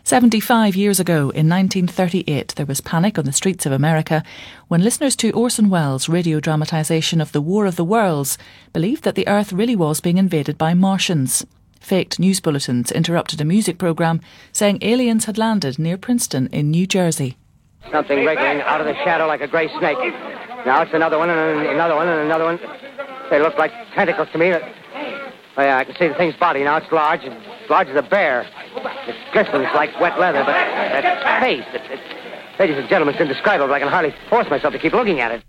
75 years ago, in 1938, there was panic on the streets of America when listeners to Orson Welles' radio dramatisation of The War of the Worlds believed that the Earth really was being invaded by Martians. Faked news bulletins interrupted a music programme saying aliens had landed near Princeton in New Jersey. Something wriggling out of the shadow like a grey snake. Now it's another one and another one and another one. They look like tentacles to me. Oh yeah, I can see the thing's body now. It's large as a bear. It glistens like wet leather, but that face, ladies and gentlemen, it's indescribable. I can hardly force myself to keep looking at it.